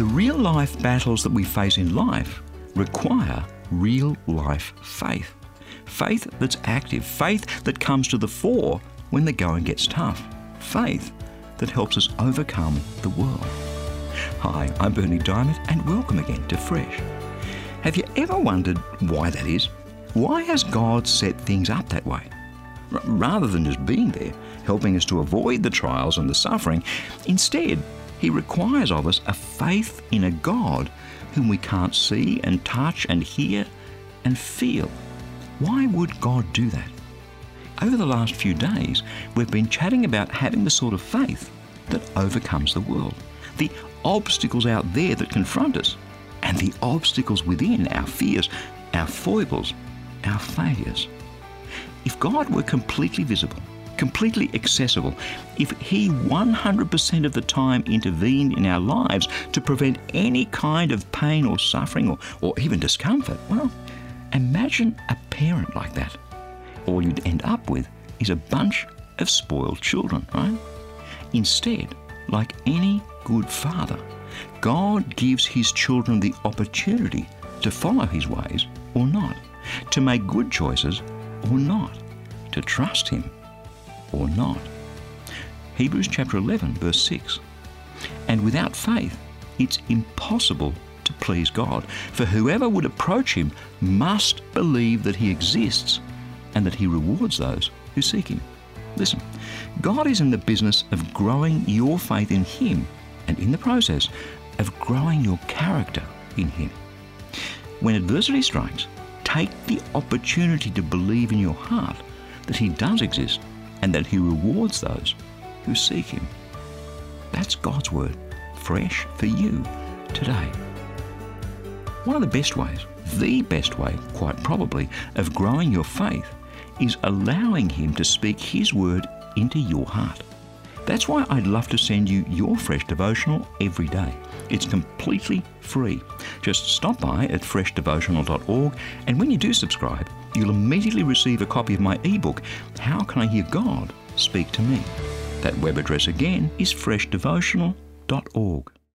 The real-life battles that we face in life require real-life faith. Faith that's active, faith that comes to the fore when the going gets tough, faith that helps us overcome the world. Hi, I'm Berni Dymet and welcome again to Fresh. Have you ever wondered why that is? Why has God set things up that way? Rather than just being there, helping us to avoid the trials and the suffering, instead, He requires of us a faith in a God whom we can't see and touch and hear and feel. Why would God do that? Over the last few days, we've been chatting about having the sort of faith that overcomes the world, the obstacles out there that confront us, and the obstacles within, our fears, our foibles, our failures. If God were completely visible, completely accessible, if He 100% of the time intervened in our lives to prevent any kind of pain or suffering or even discomfort, well, imagine a parent like that. All you'd end up with is a bunch of spoiled children, right? Instead, like any good father, God gives His children the opportunity to follow His ways or not, to make good choices or not, to trust Him or not. Hebrews chapter 11, verse 6. And without faith, it's impossible to please God, for whoever would approach Him must believe that He exists and that He rewards those who seek Him. Listen, God is in the business of growing your faith in Him and in the process of growing your character in Him. When adversity strikes, take the opportunity to believe in your heart that He does exist and that He rewards those who seek Him. That's God's word, fresh for you today. One of the best ways, the best way, quite probably, of growing your faith is allowing Him to speak His word into your heart. That's why I'd love to send you your Fresh devotional every day. It's completely free. Just stop by at freshdevotional.org, and when you do subscribe, you'll immediately receive a copy of my ebook, How Can I Hear God Speak to Me? That web address again is freshdevotional.org.